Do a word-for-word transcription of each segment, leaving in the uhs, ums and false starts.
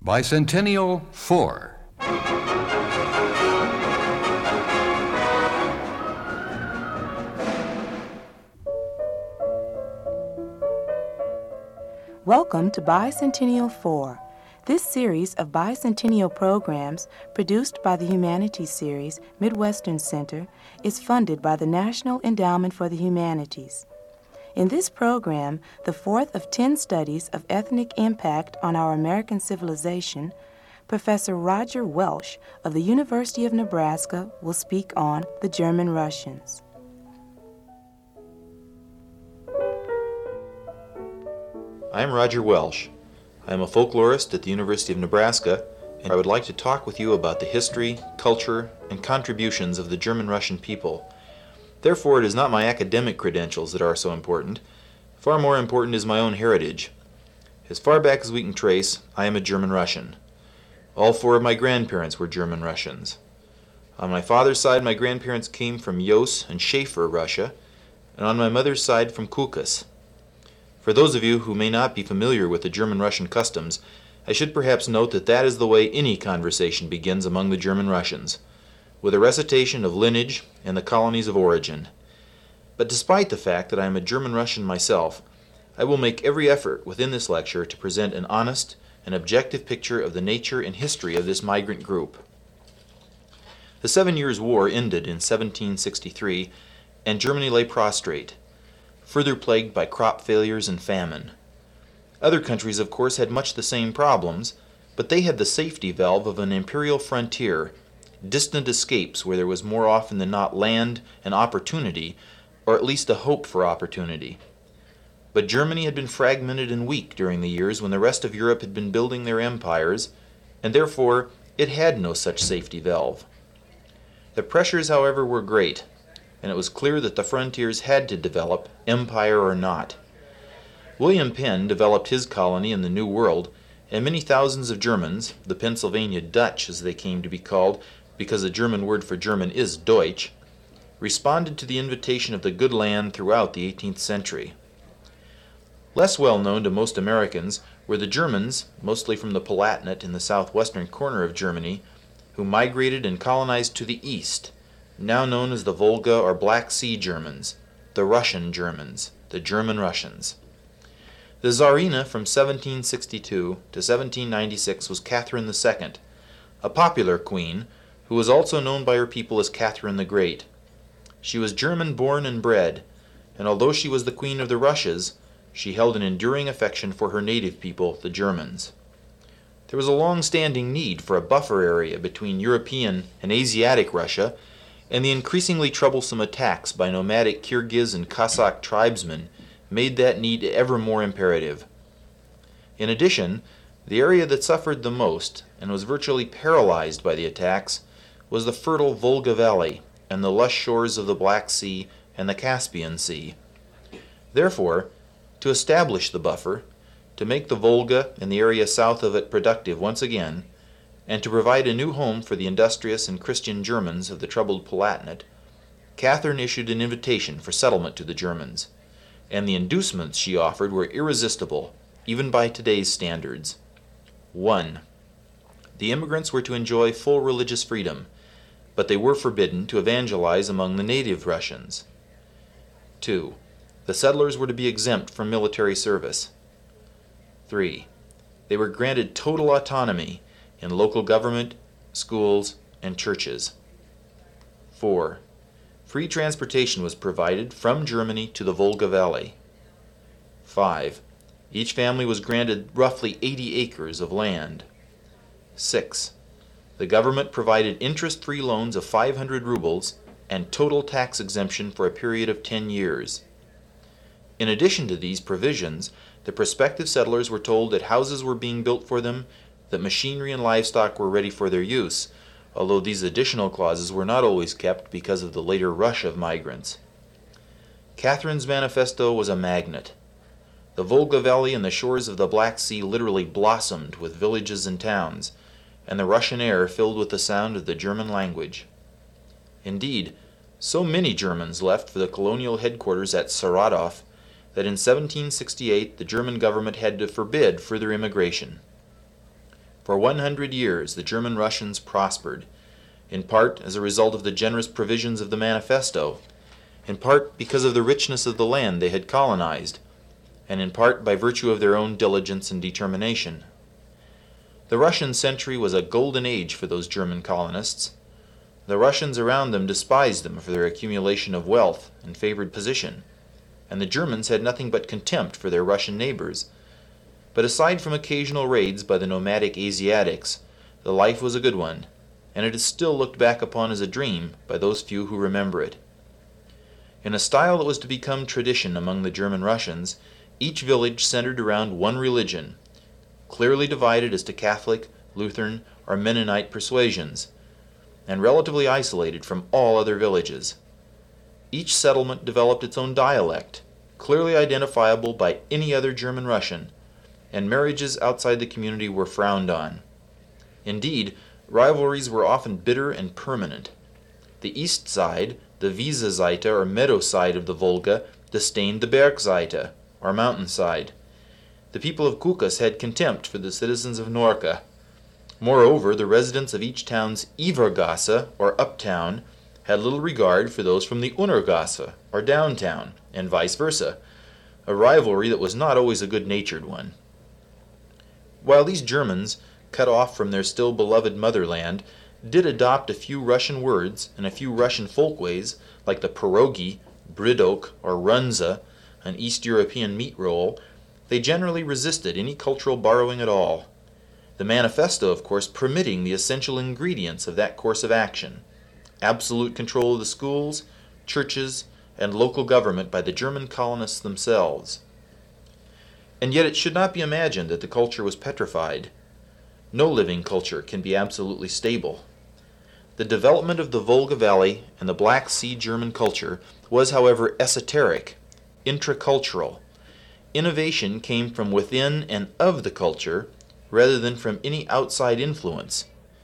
Bicentennial four. Welcome to Bicentennial four. This series of bicentennial programs, produced by the Humanities Series Midwestern Center, is funded by the National Endowment for the Humanities. In this program, the fourth of ten studies of ethnic impact on our American civilization, Professor Roger Welsh of the University of Nebraska will speak on the German Russians. I am Roger Welsh. I am a folklorist at the University of Nebraska, and I would like to talk with you about the history, culture, and contributions of the German-Russian people. Therefore, it is not my academic credentials that are so important. Far more important is my own heritage. As far back as we can trace, I am a German-Russian. All four of my grandparents were German-Russians. On my father's side, my grandparents came from Yos and Schaefer, Russia, and on my mother's side from Kukas. For those of you who may not be familiar with the German-Russian customs, I should perhaps note that that is the way any conversation begins among the German-Russians, with a recitation of lineage and the colonies of origin. But despite the fact that I am a German-Russian myself, I will make every effort within this lecture to present an honest and objective picture of the nature and history of this migrant group. The Seven Years' War ended in seventeen sixty-three, and Germany lay prostrate, further plagued by crop failures and famine. Other countries, of course, had much the same problems, but they had the safety valve of an imperial frontier, distant escapes where there was more often than not land and opportunity, or at least a hope for opportunity. But Germany had been fragmented and weak during the years when the rest of Europe had been building their empires, and therefore it had no such safety valve. The pressures, however, were great, and it was clear that the frontiers had to develop, empire or not. William Penn developed his colony in the New World, and many thousands of Germans, the Pennsylvania Dutch as they came to be called, because the German word for German is Deutsch, responded to the invitation of the good land throughout the eighteenth century. Less well known to most Americans were the Germans, mostly from the Palatinate in the southwestern corner of Germany, who migrated and colonized to the east, now known as the Volga or Black Sea Germans, the Russian Germans, the German Russians. The Tsarina from seventeen sixty-two to seventeen ninety-six was Catherine the Second, a popular queen who was also known by her people as Catherine the Great. She was German-born and bred, and although she was the queen of the Russias, she held an enduring affection for her native people, the Germans. There was a long-standing need for a buffer area between European and Asiatic Russia, and the increasingly troublesome attacks by nomadic Kyrgyz and Cossack tribesmen made that need ever more imperative. In addition, the area that suffered the most and was virtually paralyzed by the attacks was the fertile Volga Valley and the lush shores of the Black Sea and the Caspian Sea. Therefore, to establish the buffer, to make the Volga and the area south of it productive once again, and to provide a new home for the industrious and Christian Germans of the troubled Palatinate, Catherine issued an invitation for settlement to the Germans, and the inducements she offered were irresistible, even by today's standards. One, the immigrants were to enjoy full religious freedom, but they were forbidden to evangelize among the native Russians. Two, the settlers were to be exempt from military service. Three, they were granted total autonomy in local government, schools, and churches. Four, free transportation was provided from Germany to the Volga Valley. Five, each family was granted roughly eighty acres of land. Six, the government provided interest-free loans of five hundred rubles and total tax exemption for a period of ten years. In addition to these provisions, the prospective settlers were told that houses were being built for them, that machinery and livestock were ready for their use, although these additional clauses were not always kept because of the later rush of migrants. Catherine's manifesto was a magnet. The Volga Valley and the shores of the Black Sea literally blossomed with villages and towns, and the Russian air filled with the sound of the German language. Indeed, so many Germans left for the colonial headquarters at Saratov that in seventeen sixty-eight the German government had to forbid further immigration. For one hundred years the German Russians prospered, in part as a result of the generous provisions of the Manifesto, in part because of the richness of the land they had colonized, and in part by virtue of their own diligence and determination. The Russian century was a golden age for those German colonists. The Russians around them despised them for their accumulation of wealth and favored position, and the Germans had nothing but contempt for their Russian neighbors. But aside from occasional raids by the nomadic Asiatics, the life was a good one, and it is still looked back upon as a dream by those few who remember it. In a style that was to become tradition among the German Russians, each village centered around one religion, clearly divided as to Catholic, Lutheran, or Mennonite persuasions, and relatively isolated from all other villages. Each settlement developed its own dialect, clearly identifiable by any other German Russian, and marriages outside the community were frowned on. Indeed, rivalries were often bitter and permanent. The east side, the Wiese-Seite or meadow side of the Volga, disdained the Bergseite, or mountain side. The people of Kukas had contempt for the citizens of Norka. Moreover, the residents of each town's Ivergasse, or uptown, had little regard for those from the Untergasse, or downtown, and vice versa, a rivalry that was not always a good-natured one. While these Germans, cut off from their still beloved motherland, did adopt a few Russian words and a few Russian folkways, like the pierogi, bridok, or runza, an East European meat roll, they generally resisted any cultural borrowing at all. The Manifesto, of course, permitting the essential ingredients of that course of action: absolute control of the schools, churches, and local government by the German colonists themselves. And yet it should not be imagined that the culture was petrified. No living culture can be absolutely stable. The development of the Volga Valley and the Black Sea German culture was, however, esoteric, intracultural. Innovation came from within and of the culture, rather than from any outside influence.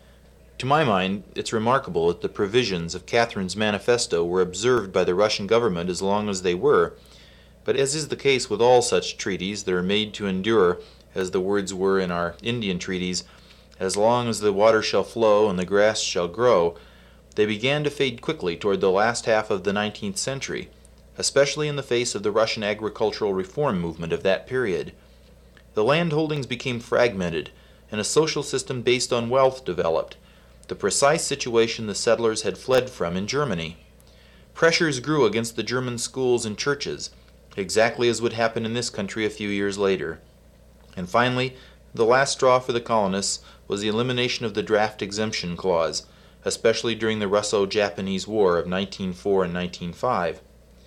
To my mind, it's remarkable that the provisions of Catherine's Manifesto were observed by the Russian government as long as they were, but as is the case with all such treaties that are made to endure, as the words were in our Indian treaties, as long as the water shall flow and the grass shall grow, they began to fade quickly toward the last half of the nineteenth century, especially in the face of the Russian agricultural reform movement of that period. The land holdings became fragmented, and a social system based on wealth developed, the precise situation the settlers had fled from in Germany. Pressures grew against the German schools and churches, exactly as would happen in this country a few years later. And finally, the last straw for the colonists was the elimination of the draft exemption clause, especially during the Russo-Japanese War of nineteen oh four and nineteen oh five.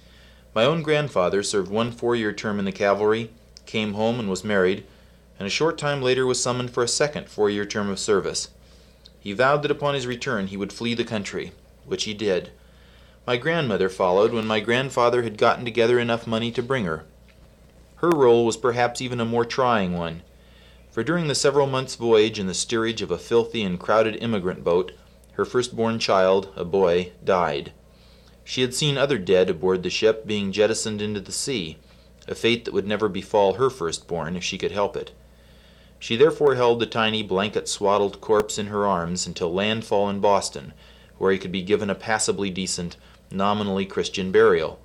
My own grandfather served one four-year term in the cavalry, came home and was married, and a short time later was summoned for a second four-year term of service. He vowed that upon his return he would flee the country, which he did. My grandmother followed when my grandfather had gotten together enough money to bring her. Her role was perhaps even a more trying one, for during the several months' voyage in the steerage of a filthy and crowded immigrant boat, her firstborn child, a boy, died. She had seen other dead aboard the ship being jettisoned into the sea, a fate that would never befall her firstborn if she could help it. She therefore held the tiny blanket-swaddled corpse in her arms until landfall in Boston, where he could be given a passably decent, nominally Christian burial.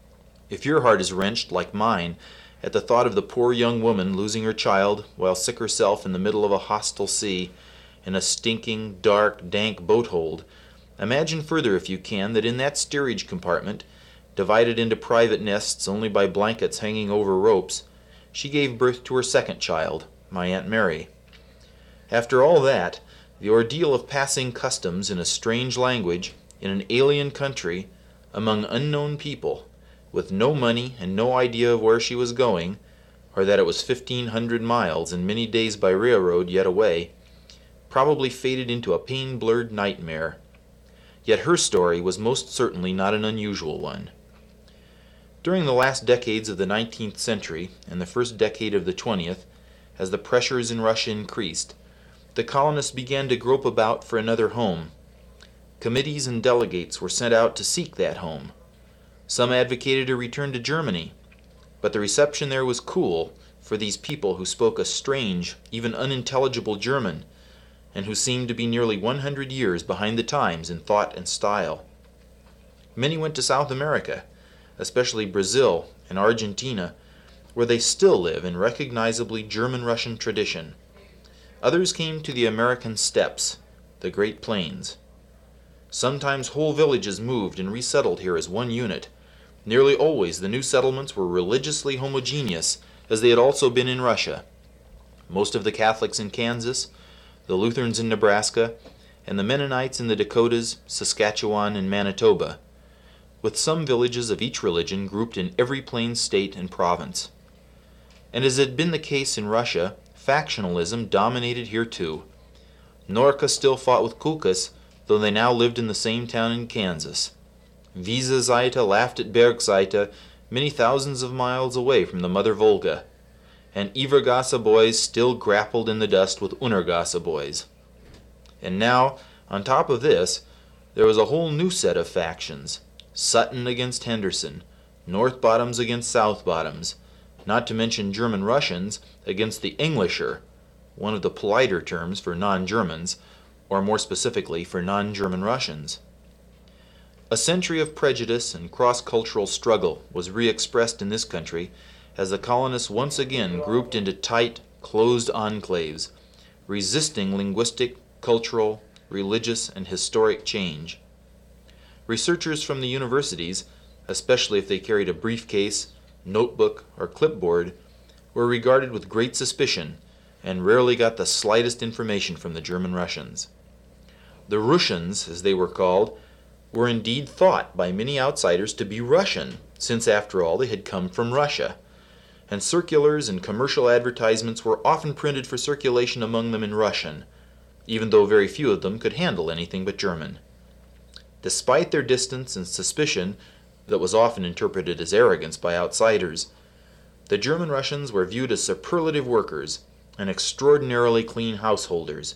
If your heart is wrenched, like mine, at the thought of the poor young woman losing her child while sick herself in the middle of a hostile sea, in a stinking, dark, dank boat-hold, imagine further, if you can, that in that steerage compartment, divided into private nests only by blankets hanging over ropes, she gave birth to her second child, my Aunt Mary. After all that, the ordeal of passing customs in a strange language, in an alien country, among unknown people, with no money and no idea of where she was going, or that it was fifteen hundred miles and many days by railroad yet away, probably faded into a pain-blurred nightmare. Yet her story was most certainly not an unusual one. During the last decades of the nineteenth century and the first decade of the twentieth, as the pressures in Russia increased, the colonists began to grope about for another home. Committees and delegates were sent out to seek that home. Some advocated a return to Germany, but the reception there was cool for these people who spoke a strange, even unintelligible German, and who seemed to be nearly one hundred years behind the times in thought and style. Many went to South America, especially Brazil and Argentina, where they still live in recognizably German-Russian tradition. Others came to the American steppes, the Great Plains. Sometimes whole villages moved and resettled here as one unit. Nearly always the new settlements were religiously homogeneous, as they had also been in Russia. Most of the Catholics in Kansas, the Lutherans in Nebraska, and the Mennonites in the Dakotas, Saskatchewan, and Manitoba, with some villages of each religion grouped in every plains state and province. And as had been the case in Russia, factionalism dominated here too. Norka still fought with Kulkas, though they now lived in the same town in Kansas. Wiese Seite laughed at Berg Seite, many thousands of miles away from the mother Volga, and Ivergasse boys still grappled in the dust with Unergasse boys. And now, on top of this, there was a whole new set of factions. Sutton against Henderson, North Bottoms against South Bottoms, not to mention German Russians against the Englischer, one of the politer terms for non-Germans, or more specifically for non-German Russians. A century of prejudice and cross-cultural struggle was re-expressed in this country as the colonists once again grouped into tight, closed enclaves, resisting linguistic, cultural, religious, and historic change. Researchers from the universities, especially if they carried a briefcase, notebook, or clipboard, were regarded with great suspicion and rarely got the slightest information from the German Russians. The Russians, as they were called, were indeed thought by many outsiders to be Russian, since after all they had come from Russia, and circulars and commercial advertisements were often printed for circulation among them in Russian, even though very few of them could handle anything but German. Despite their distance and suspicion that was often interpreted as arrogance by outsiders, the German Russians were viewed as superlative workers and extraordinarily clean householders.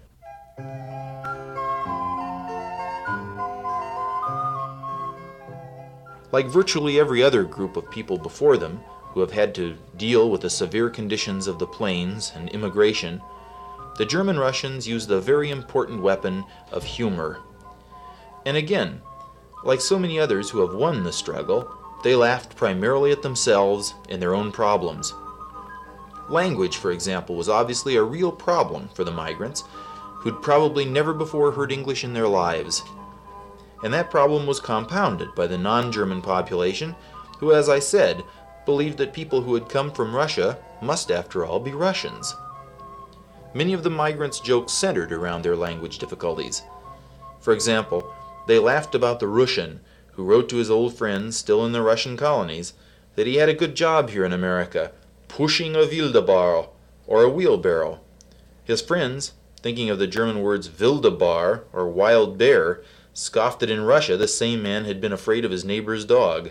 Like virtually every other group of people before them, who have had to deal with the severe conditions of the plains and immigration, the German Russians used the very important weapon of humor. And again, like so many others who have won the struggle, they laughed primarily at themselves and their own problems. Language, for example, was obviously a real problem for the migrants, who'd probably never before heard English in their lives. And that problem was compounded by the non-German population, who, as I said, believed that people who had come from Russia must, after all, be Russians. Many of the migrants' jokes centered around their language difficulties. For example, they laughed about the Russian, who wrote to his old friends still in the Russian colonies that he had a good job here in America, pushing a Wildebaro, or a wheelbarrow. His friends, thinking of the German words Wildebar, or wild bear, scoffed that in Russia the same man had been afraid of his neighbor's dog.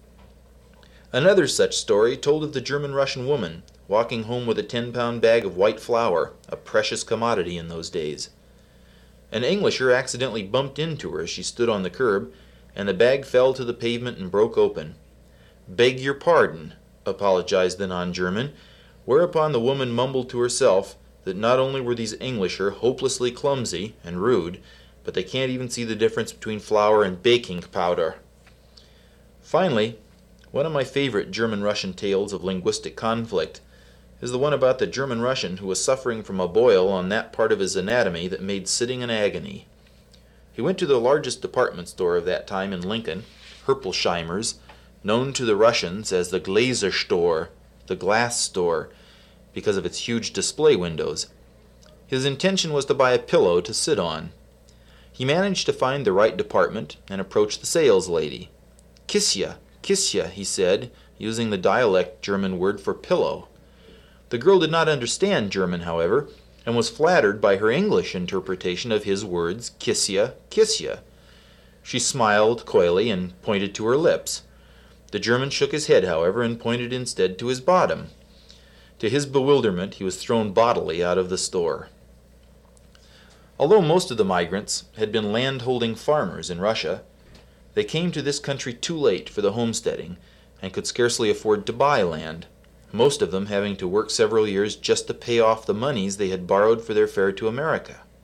Another such story told of the German-Russian woman walking home with a ten-pound bag of white flour, a precious commodity in those days. An Englisher accidentally bumped into her as she stood on the curb, and the bag fell to the pavement and broke open. "Beg your pardon," apologized the non-German, whereupon the woman mumbled to herself that not only were these Englisher hopelessly clumsy and rude, but they can't even see the difference between flour and baking powder. Finally, one of my favorite German-Russian tales of linguistic conflict is the one about the German-Russian who was suffering from a boil on that part of his anatomy that made sitting an agony. He went to the largest department store of that time in Lincoln, Herpelsheimer's, known to the Russians as the Gläserstore, the glass store, because of its huge display windows. His intention was to buy a pillow to sit on. He managed to find the right department and approached the sales lady. "Kisya, kisya," he said, using the dialect German word for pillow. The girl did not understand German, however, and was flattered by her English interpretation of his words, kisya, kisya. She smiled coyly and pointed to her lips. The German shook his head, however, and pointed instead to his bottom. To his bewilderment, he was thrown bodily out of the store. Although most of the migrants had been land-holding farmers in Russia, they came to this country too late for the homesteading and could scarcely afford to buy land, most of them having to work several years just to pay off the monies they had borrowed for their fare to America.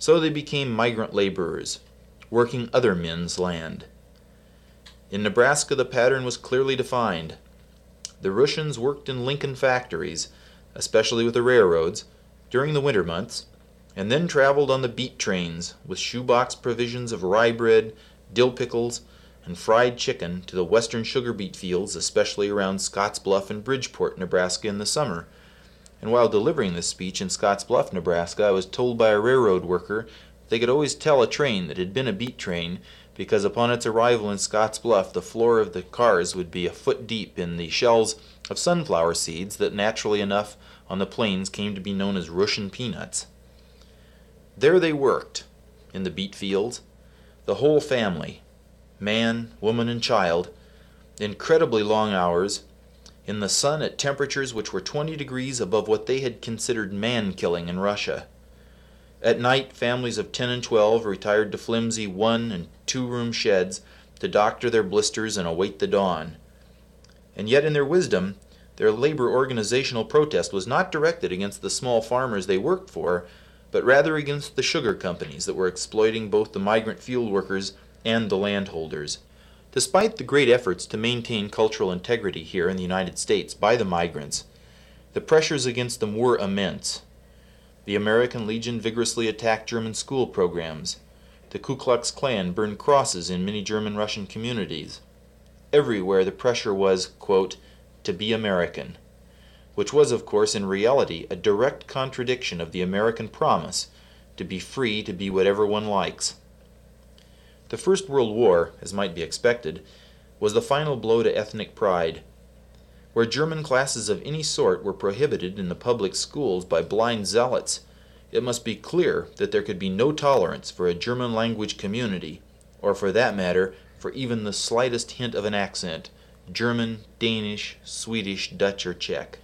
So they became migrant laborers, working other men's land. In Nebraska, the pattern was clearly defined. The Russians worked in Lincoln factories, especially with the railroads, during the winter months, and then traveled on the beet trains with shoebox provisions of rye bread, dill pickles, and fried chicken to the western sugar beet fields, especially around Scottsbluff and Bridgeport, Nebraska in the summer. And while delivering this speech in Scottsbluff, Nebraska, I was told by a railroad worker they could always tell a train that had been a beet train because upon its arrival in Scottsbluff, the floor of the cars would be a foot deep in the shells of sunflower seeds that naturally enough on the plains came to be known as Russian peanuts. There they worked, in the beet fields, the whole family, man, woman, and child, incredibly long hours, in the sun at temperatures which were twenty degrees above what they had considered man-killing in Russia. At night, families of ten and twelve retired to flimsy one- and two-room sheds to doctor their blisters and await the dawn. And yet in their wisdom, their labor organizational protest was not directed against the small farmers they worked for, but rather against the sugar companies that were exploiting both the migrant field workers and the landholders. Despite the great efforts to maintain cultural integrity here in the United States by the migrants, the pressures against them were immense. The American Legion vigorously attacked German school programs. The Ku Klux Klan burned crosses in many German-Russian communities. Everywhere the pressure was, quote, to be American, which was, of course, in reality a direct contradiction of the American promise to be free to be whatever one likes. The First World War, as might be expected, was the final blow to ethnic pride. Where German classes of any sort were prohibited in the public schools by blind zealots, it must be clear that there could be no tolerance for a German language community, or for that matter, for even the slightest hint of an accent, German, Danish, Swedish, Dutch, or Czech.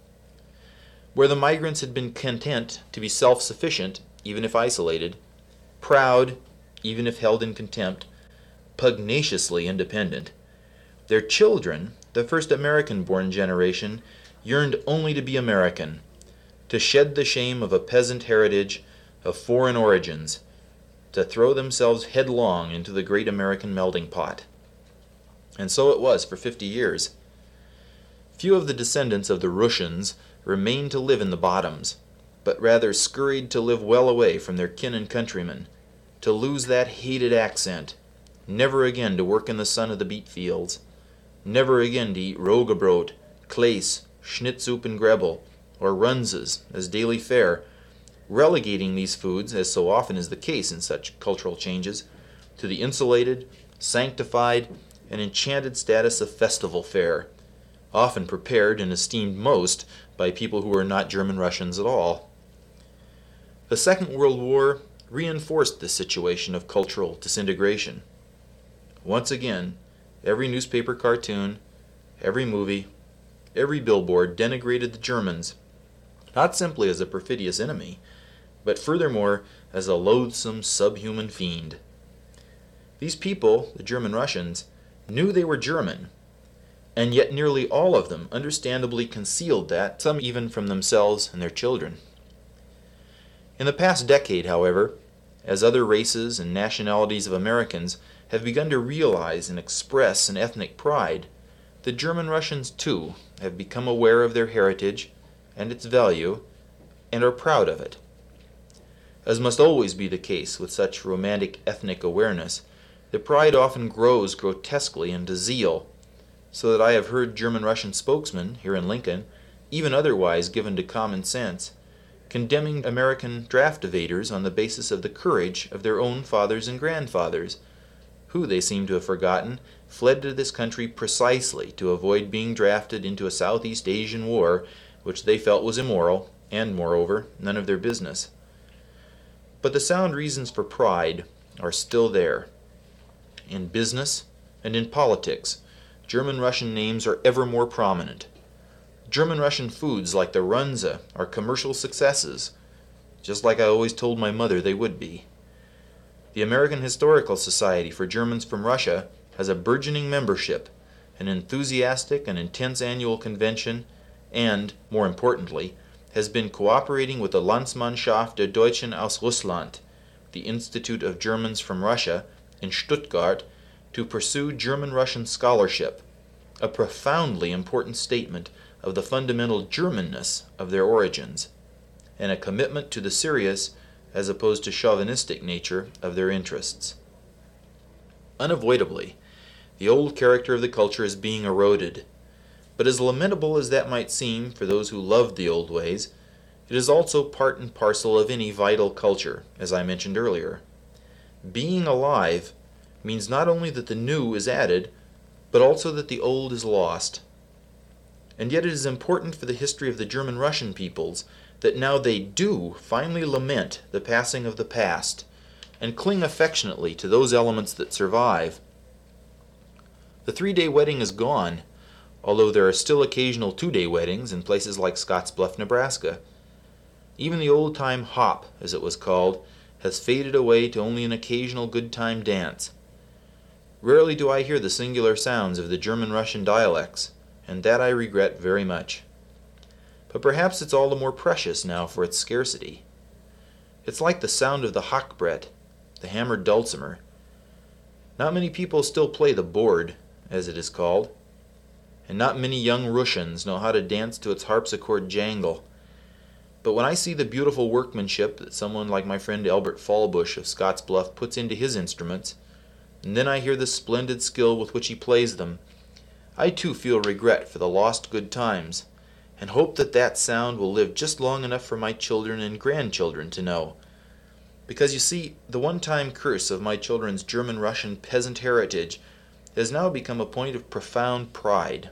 Where the migrants had been content to be self-sufficient, even if isolated, proud, even if held in contempt, pugnaciously independent, their children, the first American-born generation, yearned only to be American, to shed the shame of a peasant heritage, of foreign origins, to throw themselves headlong into the great American melting pot. And so it was for fifty years. Few of the descendants of the Russians remained to live in the bottoms, but rather scurried to live well away from their kin and countrymen, to lose that hated accent, never again to work in the sun of the beet fields, never again to eat Roggebrot, Klaes, Schnitzsuppe and Grebel, or Runzes as daily fare, relegating these foods, as so often is the case in such cultural changes, to the insulated, sanctified, and enchanted status of festival fare, often prepared and esteemed most by people who were not German Russians at all. The Second World War reinforced this situation of cultural disintegration. Once again, every newspaper cartoon, every movie, every billboard denigrated the Germans, not simply as a perfidious enemy, but furthermore as a loathsome subhuman fiend. These people, the German Russians, knew they were German, and yet nearly all of them understandably concealed that, some even from themselves and their children. In the past decade, however, as other races and nationalities of Americans have begun to realize and express an ethnic pride, the German Russians, too, have become aware of their heritage and its value, and are proud of it. As must always be the case with such romantic ethnic awareness, the pride often grows grotesquely into zeal, so that I have heard German-Russian spokesmen here in Lincoln, even otherwise given to common sense, condemning American draft evaders on the basis of the courage of their own fathers and grandfathers, who, they seem to have forgotten, fled to this country precisely to avoid being drafted into a Southeast Asian war, which they felt was immoral, and, moreover, none of their business. But the sound reasons for pride are still there. In business and in politics, German-Russian names are ever more prominent. German-Russian foods like the Runze are commercial successes, just like I always told my mother they would be. The American Historical Society for Germans from Russia has a burgeoning membership, an enthusiastic and intense annual convention, and, more importantly, has been cooperating with the Landsmannschaft der Deutschen aus Russland, the Institute of Germans from Russia in Stuttgart to pursue German-Russian scholarship, a profoundly important statement of the fundamental Germanness of their origins, and a commitment to the serious as opposed to chauvinistic nature of their interests. Unavoidably, the old character of the culture is being eroded, but as lamentable as that might seem for those who loved the old ways, it is also part and parcel of any vital culture, as I mentioned earlier. Being alive means not only that the new is added, but also that the old is lost. And yet it is important for the history of the German-Russian peoples that now they do finally lament the passing of the past and cling affectionately to those elements that survive. The three-day wedding is gone, although there are still occasional two-day weddings in places like Scottsbluff, Nebraska. Even the old-time hop, as it was called, has faded away to only an occasional good-time dance. Rarely do I hear the singular sounds of the German-Russian dialects, and that I regret very much. But perhaps it's all the more precious now for its scarcity. It's like the sound of the Hackbrett, the hammered dulcimer. Not many people still play the board, as it is called, and not many young Russians know how to dance to its harpsichord jangle. But when I see the beautiful workmanship that someone like my friend Albert Fallbush of Scottsbluff puts into his instruments, and then I hear the splendid skill with which he plays them, I too feel regret for the lost good times, and hope that that sound will live just long enough for my children and grandchildren to know. Because you see, the one-time curse of my children's German-Russian peasant heritage has now become a point of profound pride.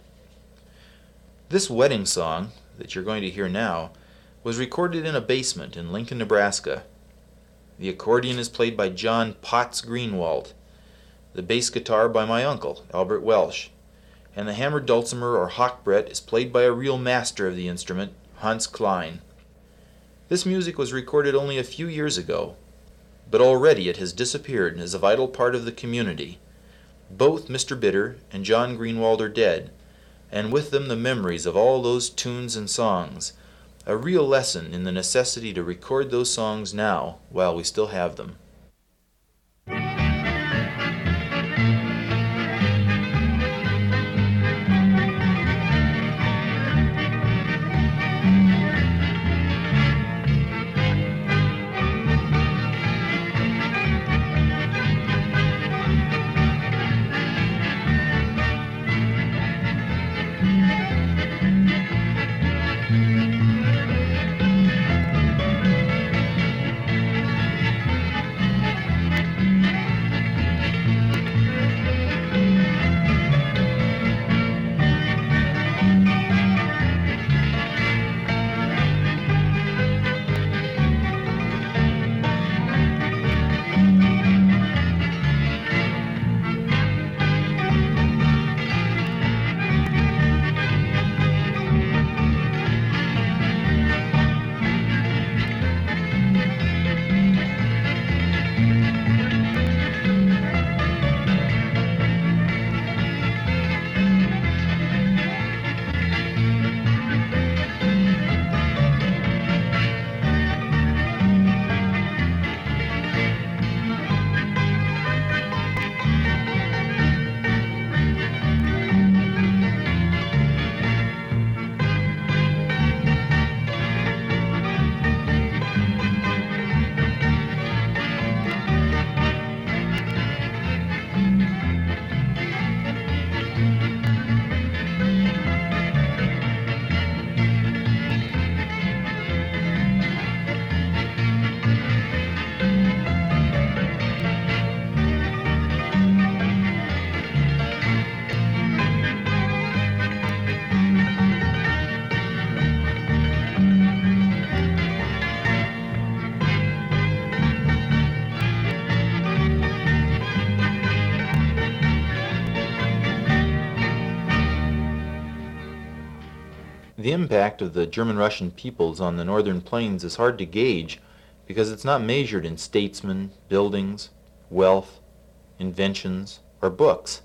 This wedding song, that you're going to hear now, was recorded in a basement in Lincoln, Nebraska. The accordion is played by John Potts Greenwald, the bass guitar by my uncle, Albert Welsh, and the hammered dulcimer or Hackbrett is played by a real master of the instrument, Hans Klein. This music was recorded only a few years ago, but already it has disappeared as a vital part of the community. Both Mister Bitter and John Greenwald are dead, and with them the memories of all those tunes and songs, a real lesson in the necessity to record those songs now while we still have them. The impact of the German-Russian peoples on the northern plains is hard to gauge because it's not measured in statesmen, buildings, wealth, inventions, or books.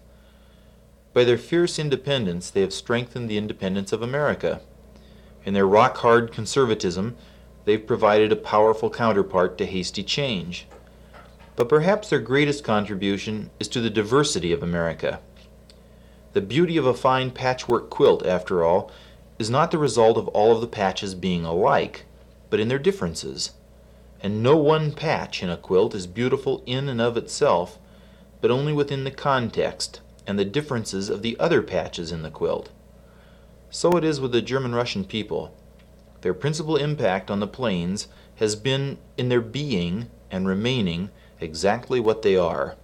By their fierce independence, they have strengthened the independence of America. In their rock-hard conservatism, they've provided a powerful counterpart to hasty change. but perhaps their greatest contribution is to the diversity of America. The beauty of a fine patchwork quilt, after all, is not the result of all of the patches being alike, but in their differences. And no one patch in a quilt is beautiful in and of itself, but only within the context and the differences of the other patches in the quilt. So it is with the German-Russian people. Their principal impact on the plains has been in their being and remaining exactly what they are.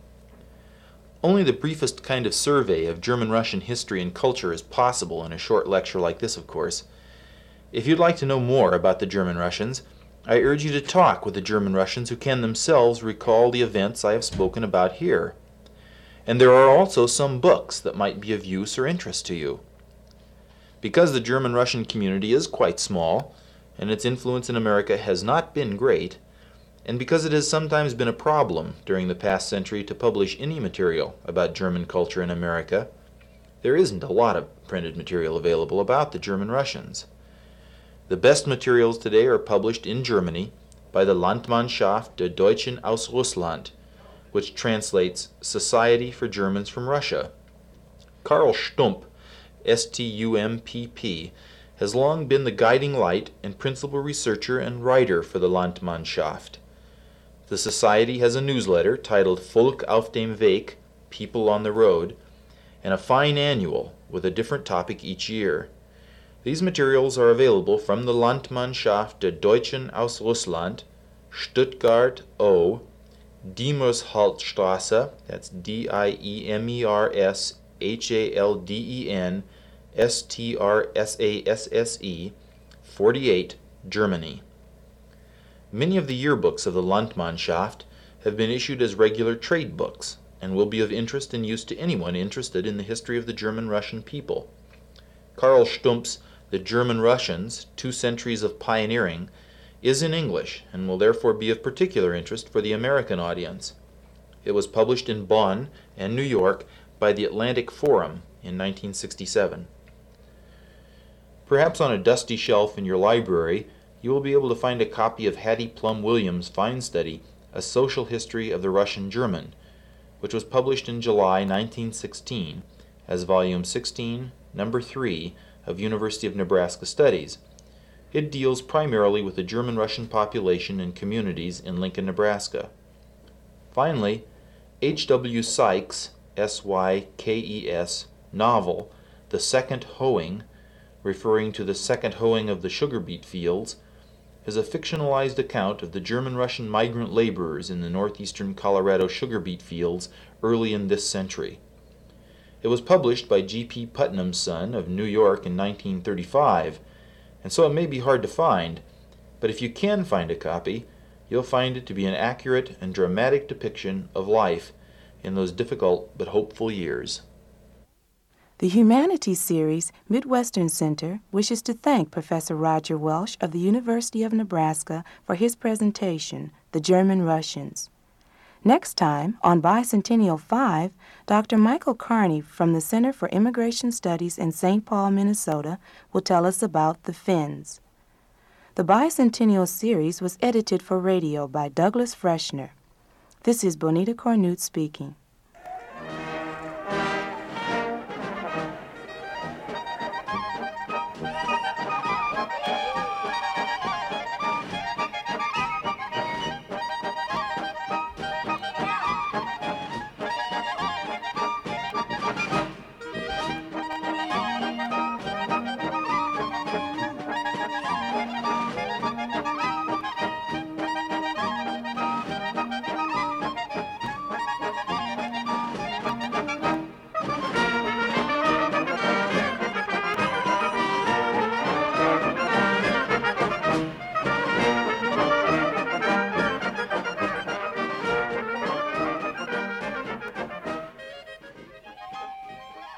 Only the briefest kind of survey of German-Russian history and culture is possible in a short lecture like this, of course. If you'd like to know more about the German-Russians, I urge you to talk with the German-Russians who can themselves recall the events I have spoken about here. And there are also some books that might be of use or interest to you. Because the German-Russian community is quite small, and its influence in America has not been great, and because it has sometimes been a problem during the past century to publish any material about German culture in America, there isn't a lot of printed material available about the German-Russians. The best materials today are published in Germany by the Landmannschaft der Deutschen aus Russland, which translates Society for Germans from Russia. Karl Stump, S T U M P P, has long been the guiding light and principal researcher and writer for the Landmannschaft. The Society has a newsletter titled Volk auf dem Weg, People on the Road, and a fine annual with a different topic each year. These materials are available from the Landmannschaft der Deutschen aus Russland, Stuttgart O, Diemershaltstrasse, that's D I E M E R S H A L D E N S T R S A S S E, forty-eight, Germany. Many of the yearbooks of the Landmannschaft have been issued as regular trade books and will be of interest and use to anyone interested in the history of the German-Russian people. Karl Stump's The German-Russians, Two Centuries of Pioneering is in English and will therefore be of particular interest for the American audience. It was published in Bonn and New York by the Atlantic Forum in nineteen sixty-seven. Perhaps on a dusty shelf in your library, you will be able to find a copy of Hattie Plum Williams' fine study, A Social History of the Russian German, which was published in July nineteen sixteen as Volume sixteen, Number three of University of Nebraska Studies. It deals primarily with the German-Russian population and communities in Lincoln, Nebraska. Finally, H W Sykes' S Y K E S novel, The Second Hoeing, referring to the second hoeing of the sugar beet fields, is a fictionalized account of the German-Russian migrant laborers in the northeastern Colorado sugar beet fields early in this century. It was published by G P Putnam's Son of New York in nineteen thirty-five, and so it may be hard to find, but if you can find a copy, you'll find it to be an accurate and dramatic depiction of life in those difficult but hopeful years. The Humanities Series Midwestern Center wishes to thank Professor Roger Welsh of the University of Nebraska for his presentation, The German-Russians. Next time, on Bicentennial five, Doctor Michael Carney from the Center for Immigration Studies in Saint Paul, Minnesota, will tell us about the Finns. The Bicentennial series was edited for radio by Douglas Freshner. This is Bonita Cornute speaking.